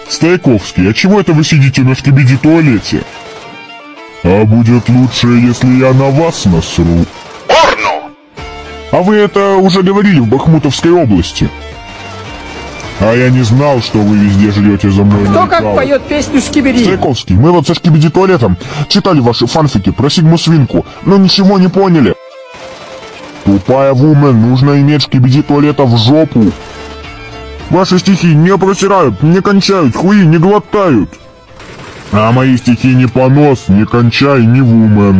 Стайковский, а чего это вы сидите на шкибиди-туалете? А будет лучше, если я на вас насру. Порно! А вы это уже говорили в Бахмутовской области. А я не знал, что вы везде жрете за мной. Кто как поет песню «Скибиди»? Стайковский, мы вот со шкибиди-туалетом читали ваши фанфики про Сигму-свинку, но ничего не поняли. Тупая вумен, нужно иметь шкибиди-туалета в жопу. Ваши стихи не просирают, не кончают, хуи не глотают. А мои стихи не понос, не кончай, не вумен.